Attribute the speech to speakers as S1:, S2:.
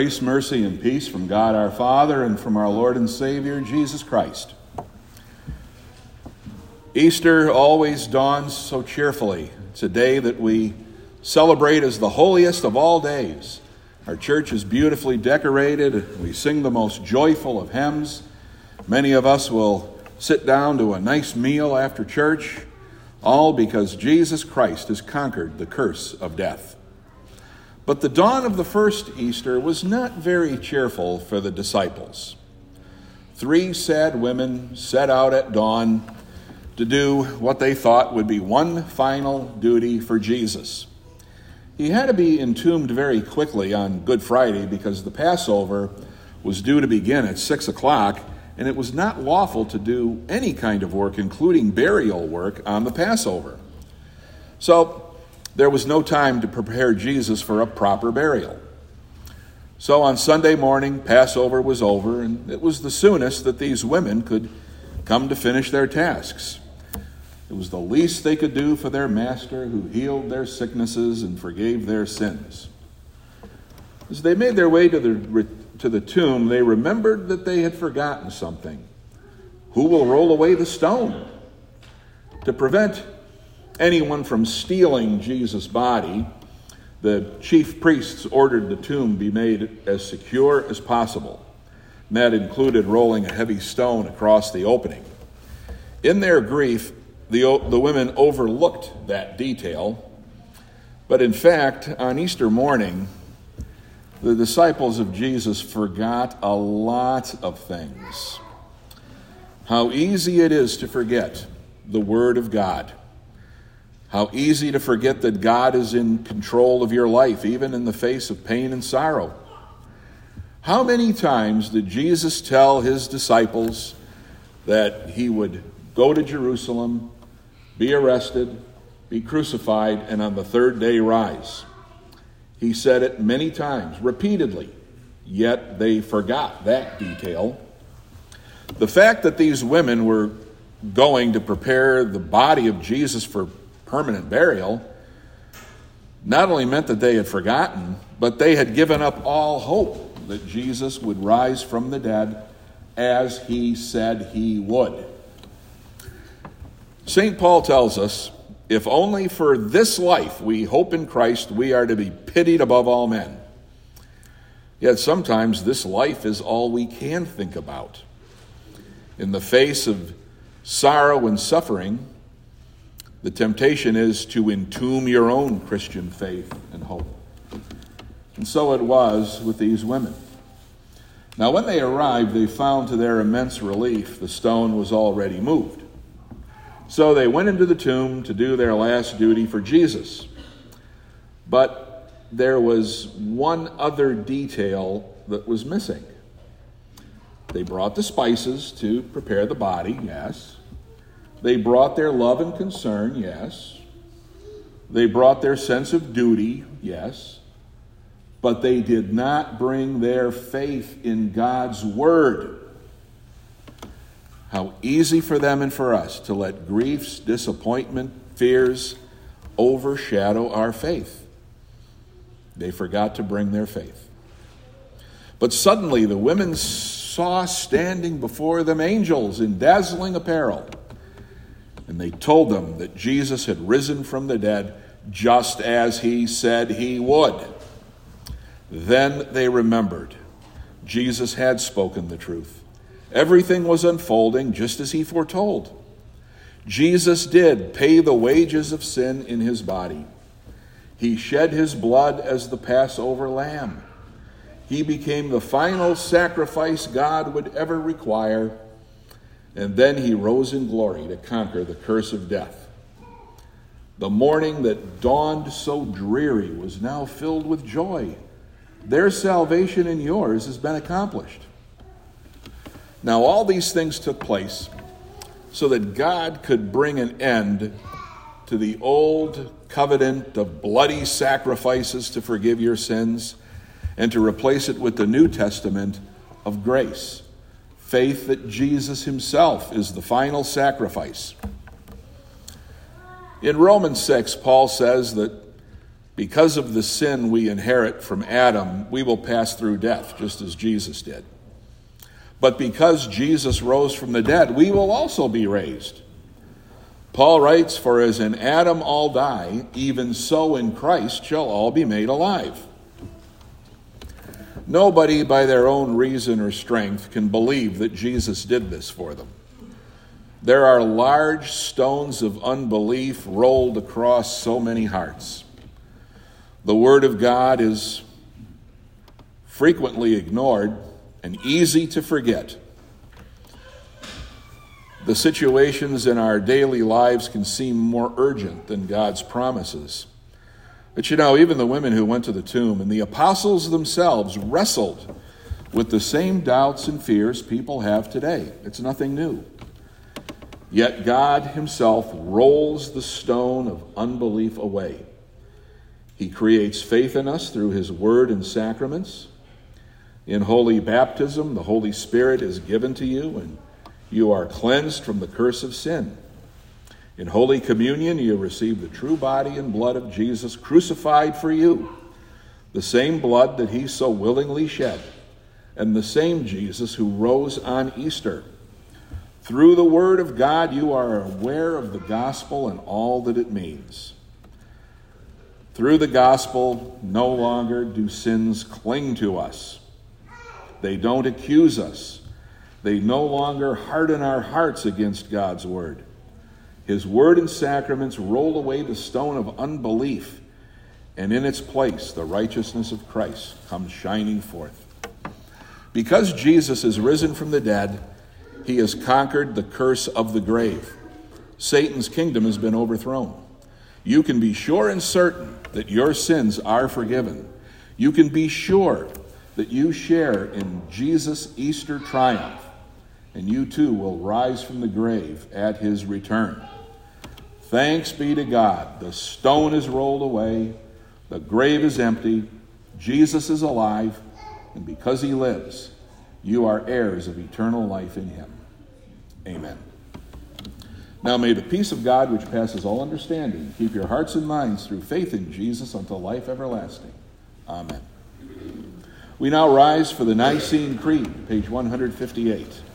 S1: Grace, mercy, and peace from God our Father and from our Lord and Savior, Jesus Christ. Easter always dawns so cheerfully. It's a day that we celebrate as the holiest of all days. Our church is beautifully decorated. We sing the most joyful of hymns. Many of us will sit down to a nice meal after church, all because Jesus Christ has conquered the curse of death. But the dawn of the first Easter was not very cheerful for the disciples. 3 sad women set out at dawn to do what they thought would be one final duty for Jesus. He had to be entombed very quickly on Good Friday because the Passover was due to begin at 6 o'clock, and it was not lawful to do any kind of work, including burial work, on the Passover. So there was no time to prepare Jesus for a proper burial. So on Sunday morning, Passover was over, and it was the soonest that these women could come to finish their tasks. It was the least they could do for their master who healed their sicknesses and forgave their sins. As they made their way to the tomb, they remembered that they had forgotten something. Who will roll away the stone? To prevent anyone from stealing Jesus' body, the chief priests ordered the tomb be made as secure as possible. And that included rolling a heavy stone across the opening. In their grief, the women overlooked that detail. But in fact, on Easter morning, the disciples of Jesus forgot a lot of things. How easy it is to forget the Word of God. How easy to forget that God is in control of your life, even in the face of pain and sorrow. How many times did Jesus tell his disciples that he would go to Jerusalem, be arrested, be crucified, and on the third day rise? He said it many times, repeatedly, yet they forgot that detail. The fact that these women were going to prepare the body of Jesus for permanent burial not only meant that they had forgotten, but they had given up all hope that Jesus would rise from the dead as he said he would. St. Paul tells us, if only for this life we hope in Christ, we are to be pitied above all men. Yet sometimes this life is all we can think about. In the face of sorrow and suffering, the temptation is to entomb your own Christian faith and hope. And so it was with these women. Now, when they arrived, they found to their immense relief the stone was already moved. So they went into the tomb to do their last duty for Jesus. But there was one other detail that was missing. They brought the spices to prepare the body, yes. They brought their love and concern, yes. They brought their sense of duty, yes. But they did not bring their faith in God's word. How easy for them and for us to let griefs, disappointment, fears overshadow our faith. They forgot to bring their faith. But suddenly the women saw standing before them angels in dazzling apparel. And they told them that Jesus had risen from the dead just as he said he would. Then they remembered Jesus had spoken the truth. Everything was unfolding just as he foretold. Jesus did pay the wages of sin in his body. He shed his blood as the Passover lamb. He became the final sacrifice God would ever require. And then he rose in glory to conquer the curse of death. The morning that dawned so dreary was now filled with joy. Their salvation and yours has been accomplished. Now all these things took place so that God could bring an end to the old covenant of bloody sacrifices to forgive your sins and to replace it with the New Testament of grace. Faith that Jesus himself is the final sacrifice. In Romans 6, Paul says that Because of the sin we inherit from Adam, we will pass through death, just as Jesus did. But because Jesus rose from the dead, we will also be raised. Paul writes, "For as in Adam all die, even so in Christ shall all be made alive." Nobody by their own reason or strength can believe that Jesus did this for them. There are large stones of unbelief rolled across so many hearts. The Word of God is frequently ignored and easy to forget. The situations in our daily lives can seem more urgent than God's promises. But even the women who went to the tomb and the apostles themselves wrestled with the same doubts and fears people have today. It's nothing new. Yet God himself rolls the stone of unbelief away. He creates faith in us through his word and sacraments. In holy baptism, the Holy Spirit is given to you, and you are cleansed from the curse of sin. In Holy Communion, you receive the true body and blood of Jesus crucified for you, the same blood that he so willingly shed, and the same Jesus who rose on Easter. Through the Word of God, you are aware of the gospel and all that it means. Through the gospel, no longer do sins cling to us. They don't accuse us. They no longer harden our hearts against God's word. His word and sacraments roll away the stone of unbelief, and in its place, the righteousness of Christ comes shining forth. Because Jesus is risen from the dead, he has conquered the curse of the grave. Satan's kingdom has been overthrown. You can be sure and certain that your sins are forgiven. You can be sure that you share in Jesus' Easter triumph, and you too will rise from the grave at his return. Thanks be to God. The stone is rolled away, the grave is empty, Jesus is alive, and because he lives, you are heirs of eternal life in him. Amen. Now may the peace of God, which passes all understanding, keep your hearts and minds through faith in Jesus unto life everlasting. Amen. We now rise for the Nicene Creed, page 158.